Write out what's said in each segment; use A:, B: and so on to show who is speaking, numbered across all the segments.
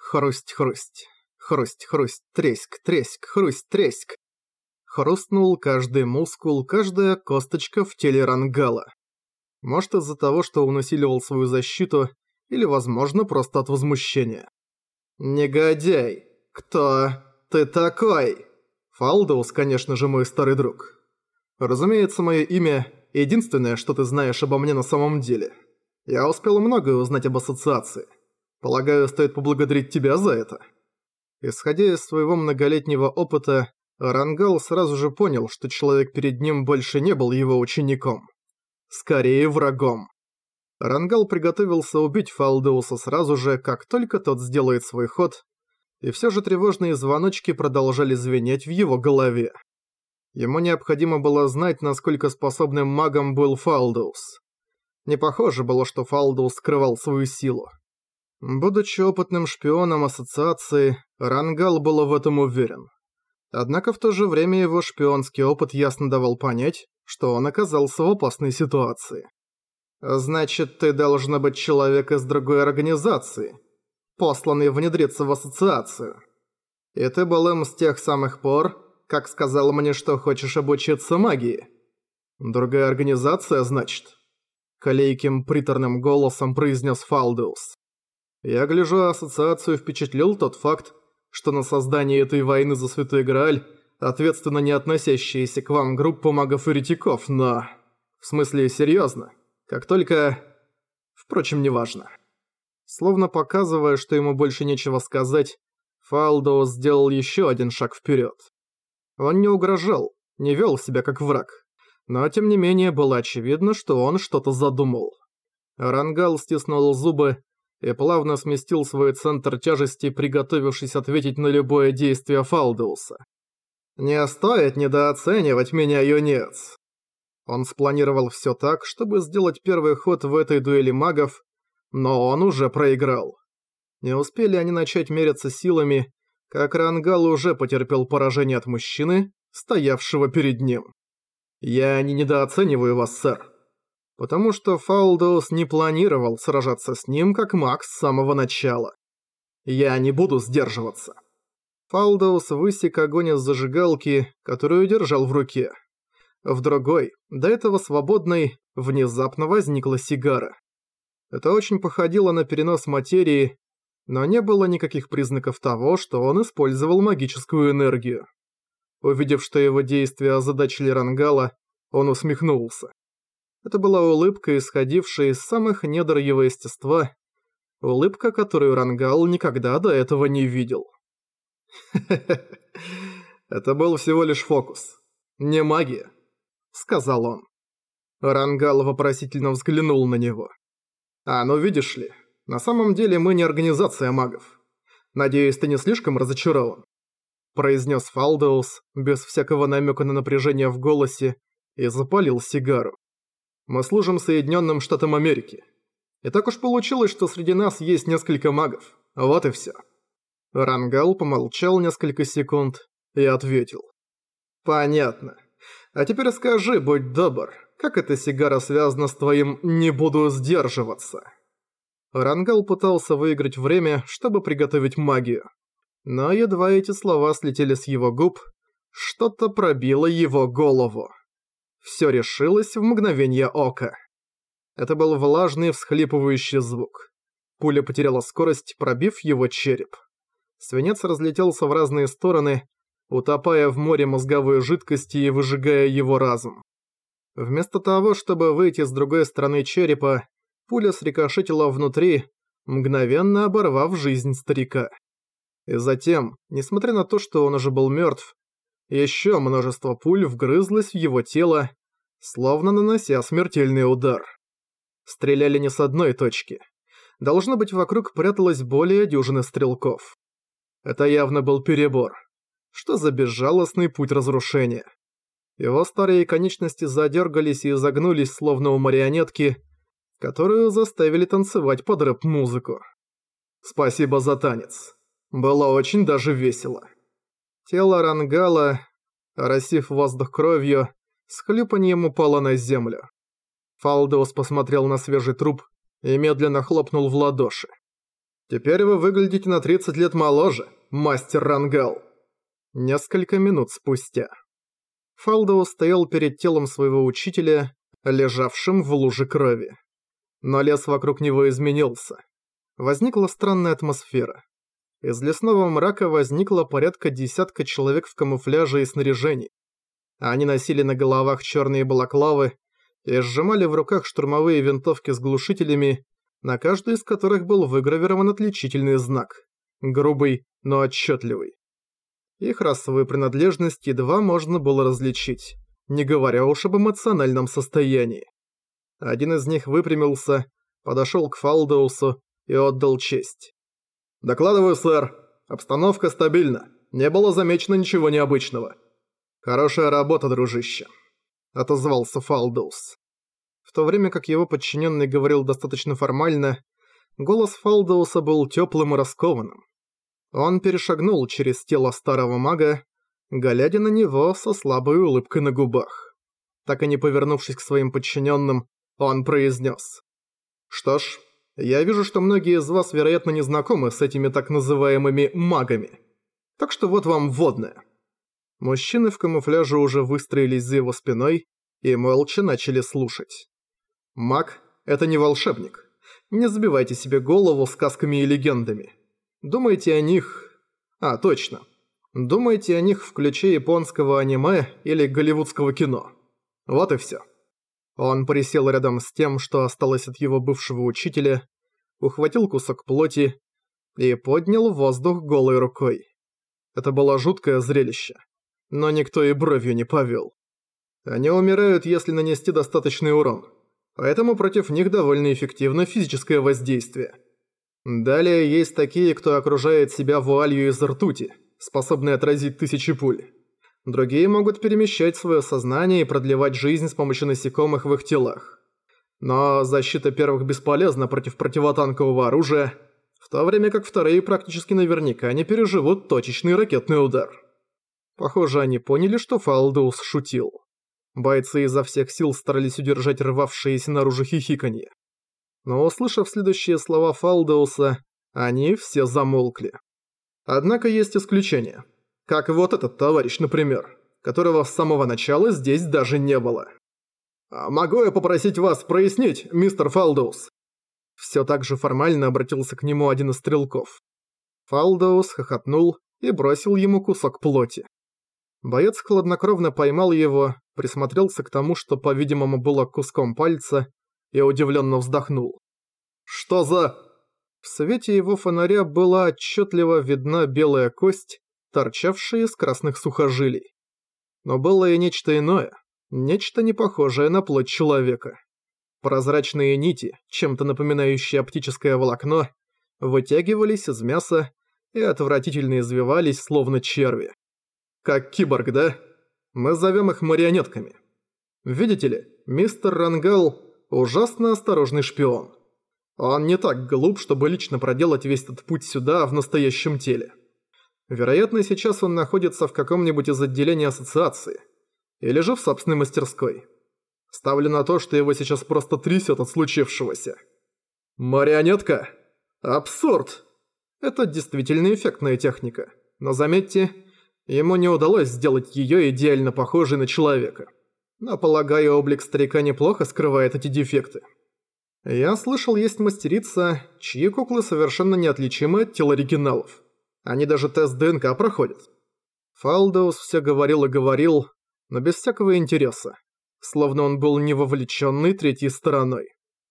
A: Хрусть-хрусть. Хрусть-хрусть, треск-треск, хрусть-треск. Хрустнул каждый мускул, каждая косточка в теле Рангала. Может, из-за того, что он усиливал свою защиту, или, возможно, просто от возмущения. «Негодяй! Кто ты такой?» «Фалдоус, конечно же, мой старый друг. Разумеется, мое имя – единственное, что ты знаешь обо мне на самом деле. Я успел многое узнать об ассоциации. Полагаю, стоит поблагодарить тебя за это». Исходя из своего многолетнего опыта, Рангал сразу же понял, что человек перед ним больше не был его учеником. Скорее, врагом. Рангал приготовился убить Фалдоуса сразу же, как только тот сделает свой ход, и все же тревожные звоночки продолжали звенеть в его голове. Ему необходимо было знать, насколько способным магом был Фалдоус. Не похоже было, что Фалдоус скрывал свою силу. Будучи опытным шпионом ассоциации, Рангал был в этом уверен. Однако в то же время его шпионский опыт ясно давал понять, что он оказался в опасной ситуации. «Значит, ты должен быть человек из другой организации, посланный внедриться в ассоциацию. И ты был им с тех самых пор, как сказал мне, что хочешь обучиться магии. Другая организация, значит?» Колейким приторным голосом произнес Фалдоус. «Я гляжу, ассоциацию впечатлил тот факт, что на создание этой войны за Святой Грааль ответственно не относящаяся к вам группа магов-еретиков, но... В смысле, серьезно. Как только... Впрочем, неважно». Словно показывая, что ему больше нечего сказать, Фалдоус сделал еще один шаг вперед. Он не угрожал, не вел себя как враг, но тем не менее было очевидно, что он что-то задумал. Рангал стиснул зубы и плавно сместил свой центр тяжести, приготовившись ответить на любое действие Фалдоуса. «Не стоит недооценивать меня, юнец!» Он спланировал все так, чтобы сделать первый ход в этой дуэли магов, но он уже проиграл. Не успели они начать меряться силами, как Рангал уже потерпел поражение от мужчины, стоявшего перед ним. «Я не недооцениваю вас, сэр. Потому что Фалдоус не планировал сражаться с ним как маг с самого начала. Я не буду сдерживаться». Фалдоус высек огонь из зажигалки, которую держал в руке. В другой, до этого свободной, внезапно возникла сигара. Это очень походило на перенос материи, но не было никаких признаков того, что он использовал магическую энергию. Увидев, что его действия озадачили Рангала, он усмехнулся. Это была улыбка, исходившая из самых недр его естества, улыбка, которую Рангал никогда до этого не видел. «Это был всего лишь фокус, не магия», — сказал он. Рангал вопросительно взглянул на него. «Ну видишь ли, на самом деле мы не организация магов. Надеюсь, ты не слишком разочарован», — произнес Фалдоус, без всякого намека на напряжение в голосе, и запалил сигару. «Мы служим Соединенным Штатам Америки. И так уж получилось, что среди нас есть несколько магов. Вот и все». Рангал помолчал несколько секунд и ответил. «Понятно. А теперь скажи, будь добр, как эта сигара связана с твоим «не буду сдерживаться»?» Рангал пытался выиграть время, чтобы приготовить магию. Но едва эти слова слетели с его губ, что-то пробило его голову. Все решилось в мгновение ока. Это был влажный всхлипывающий звук. Пуля потеряла скорость, пробив его череп. Свинец разлетелся в разные стороны, утопая в море мозговой жидкости и выжигая его разум. Вместо того, чтобы выйти с другой стороны черепа, пуля срикошетила внутри, мгновенно оборвав жизнь старика. И затем, несмотря на то, что он уже был мертв, еще множество пуль вгрызлось в его тело, словно нанося смертельный удар. Стреляли не с одной точки. Должно быть, вокруг пряталось более дюжины стрелков. Это явно был перебор. Что за безжалостный путь разрушения? Его старые конечности задергались и изогнулись, словно у марионетки, которую заставили танцевать под рэп-музыку. «Спасибо за танец. Было очень даже весело». Тело Рангала, оросив воздух кровью, с хлюпаньем упало на землю. Фалдоус посмотрел на свежий труп и медленно хлопнул в ладоши. Теперь вы выглядите на 30 лет моложе, мастер Рангал. Несколько минут спустя. Фалдоус стоял перед телом своего учителя, лежавшим в луже крови. Но лес вокруг него изменился. Возникла странная атмосфера. Из лесного мрака возникло порядка десятка человек в камуфляже и снаряжении. Они носили на головах черные балаклавы и сжимали в руках штурмовые винтовки с глушителями, на каждой из которых был выгравирован отличительный знак. Грубый, но отчетливый. Их расовую принадлежность едва можно было различить, не говоря уж об эмоциональном состоянии. Один из них выпрямился, подошел к Фалдоусу и отдал честь. «Докладываю, сэр. Обстановка стабильна. Не было замечено ничего необычного». «Хорошая работа, дружище», — отозвался Фалдоус. В то время как его подчиненный говорил достаточно формально, голос Фалдоуса был теплым и раскованным. Он перешагнул через тело старого мага, глядя на него со слабой улыбкой на губах. Так и не повернувшись к своим подчиненным, он произнес: «Что ж, я вижу, что многие из вас, вероятно, не знакомы с этими так называемыми магами. Так что вот вам вводное». Мужчины в камуфляже уже выстроились за его спиной и молча начали слушать. Маг – это не волшебник. Не забивайте себе голову сказками и легендами. Думайте о них... точно. Думайте о них в ключе японского аниме или голливудского кино. Вот и все. Он присел рядом с тем, что осталось от его бывшего учителя, ухватил кусок плоти и поднял в воздух голой рукой. Это было жуткое зрелище, но никто и бровью не повел. Они умирают, если нанести достаточный урон, поэтому против них довольно эффективно физическое воздействие. Далее есть такие, кто окружает себя вуалью из ртути, способной отразить тысячи пуль. Другие могут перемещать свое сознание и продлевать жизнь с помощью насекомых в их телах. Но защита первых бесполезна против противотанкового оружия, в то время как вторые практически наверняка не переживут точечный ракетный удар. Похоже, они поняли, что Фалдоус шутил. Бойцы изо всех сил старались удержать рвавшиеся наружу хихиканье. Но, услышав следующие слова Фалдоуса, они все замолкли. Однако есть исключения. Как вот этот товарищ, например, которого с самого начала здесь даже не было. «Могу я попросить вас прояснить, мистер Фалдоус?» Все так же формально обратился к нему один из стрелков. Фалдоус хохотнул и бросил ему кусок плоти. Боец хладнокровно поймал его, присмотрелся к тому, что, по-видимому, было куском пальца, и удивленно вздохнул. «Что за...» В свете его фонаря была отчетливо видна белая кость, торчавшая из красных сухожилий. Но было и нечто иное, нечто не похожее на плоть человека. Прозрачные нити, чем-то напоминающие оптическое волокно, вытягивались из мяса и отвратительно извивались, словно черви. Как киборг, да? Мы зовем их марионетками. Видите ли, мистер Рангал – ужасно осторожный шпион. Он не так глуп, чтобы лично проделать весь этот путь сюда, в настоящем теле. Вероятно, сейчас он находится в каком-нибудь из отделений ассоциации. Или же в собственной мастерской. Ставлю на то, что его сейчас просто трясет от случившегося. Марионетка? Абсурд! Это действительно эффектная техника. Но заметьте, ему не удалось сделать ее идеально похожей на человека. Но, полагаю, облик старика неплохо скрывает эти дефекты. Я слышал, есть мастерица, чьи куклы совершенно неотличимы от тел оригиналов. Они даже тест ДНК проходят. Фалдоус все говорил и говорил, но без всякого интереса, словно он был не вовлеченный третьей стороной.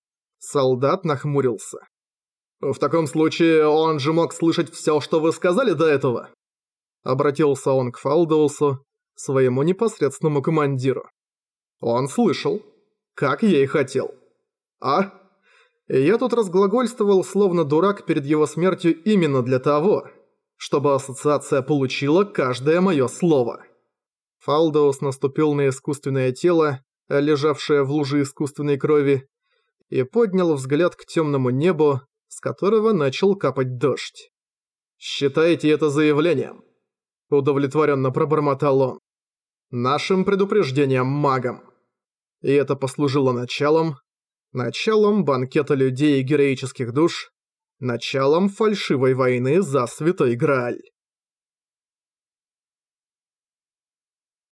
A: Солдат нахмурился. «В таком случае он же мог слышать все, что вы сказали до этого?» Обратился он к Фалдоусу, своему непосредственному командиру. Он слышал, как я и хотел. И я тут разглагольствовал, словно дурак перед его смертью именно для того, чтобы ассоциация получила каждое мое слово. Фалдоус наступил на искусственное тело, лежавшее в луже искусственной крови, и поднял взгляд к темному небу, с которого начал капать дождь. «Считайте это заявлением», — удовлетворенно пробормотал он. «Нашим предупреждением магам». И это послужило началом банкета людей и героических душ, началом фальшивой войны за Святой Грааль.